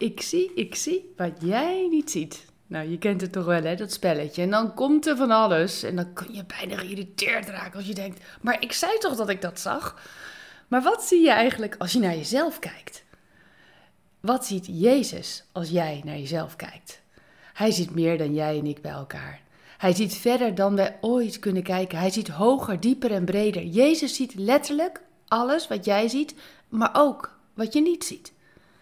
Ik zie wat jij niet ziet. Nou, je kent het toch wel, hè, dat spelletje. En dan komt er van alles. En dan kun je bijna geïrriteerd raken als je denkt, maar ik zei toch dat ik dat zag? Maar wat zie je eigenlijk als je naar jezelf kijkt? Wat ziet Jezus als jij naar jezelf kijkt? Hij ziet meer dan jij en ik bij elkaar. Hij ziet verder dan wij ooit kunnen kijken. Hij ziet hoger, dieper en breder. Jezus ziet letterlijk alles wat jij ziet, maar ook wat je niet ziet.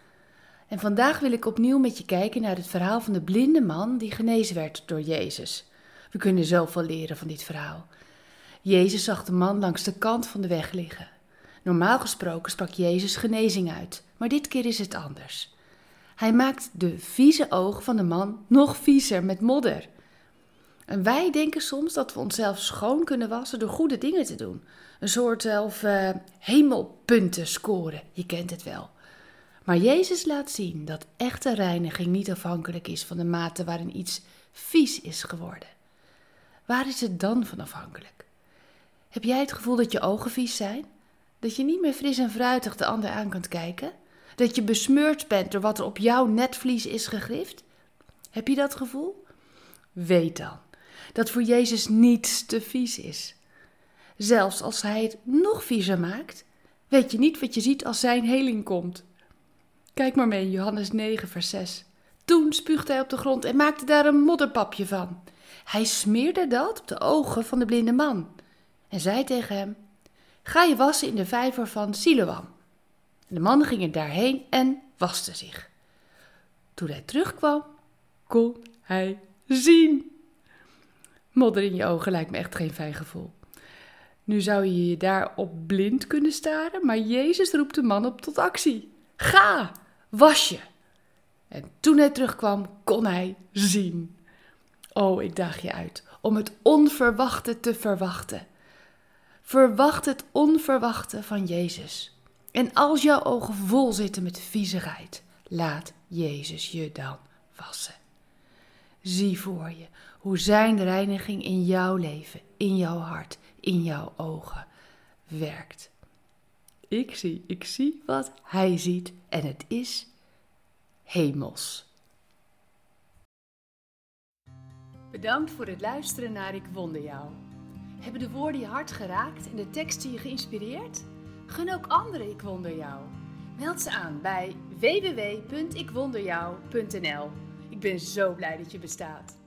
En vandaag wil ik opnieuw met je kijken naar het verhaal van de blinde man die genezen werd door Jezus. We kunnen zoveel leren van dit verhaal. Jezus zag de man langs de kant van de weg liggen. Normaal gesproken sprak Jezus genezing uit, maar dit keer is het anders. Hij maakt de vieze ogen van de man nog viezer met modder. En wij denken soms dat we onszelf schoon kunnen wassen door goede dingen te doen. Een soort hemelpunten scoren, je kent het wel. Maar Jezus laat zien dat echte reiniging niet afhankelijk is van de mate waarin iets vies is geworden. Waar is het dan van afhankelijk? Heb jij het gevoel dat je ogen vies zijn? Dat je niet meer fris en fruitig de ander aan kunt kijken? Dat je besmeurd bent door wat er op jouw netvlies is gegrift? Heb je dat gevoel? Weet dan dat voor Jezus niets te vies is. Zelfs als hij het nog viezer maakt, weet je niet wat je ziet als zijn heling komt. Kijk maar mee in Johannes 9 vers 6. Toen spuugde hij op de grond en maakte daar een modderpapje van. Hij smeerde dat op de ogen van de blinde man en zei tegen hem, ga je wassen in de vijver van Siloam. De man ging er daarheen en waste zich. Toen hij terugkwam, kon hij zien. Modder in je ogen lijkt me echt geen fijn gevoel. Nu zou je je daarop blind kunnen staren, maar Jezus roept de man op tot actie. Ga, was je. En toen hij terugkwam, kon hij zien. Oh, ik daag je uit om het onverwachte te verwachten. Verwacht het onverwachte van Jezus. En als jouw ogen vol zitten met viezigheid, laat Jezus je dan wassen. Zie voor je hoe zijn reiniging in jouw leven, in jouw hart, in jouw ogen werkt. Ik zie wat hij ziet en het is hemels. Bedankt voor het luisteren naar Ik Wonder Jou. Hebben de woorden je hart geraakt en de teksten je geïnspireerd? Gun ook anderen Ik Wonder Jou. Meld ze aan bij www.ikwonderjou.nl. Ik ben zo blij dat je bestaat.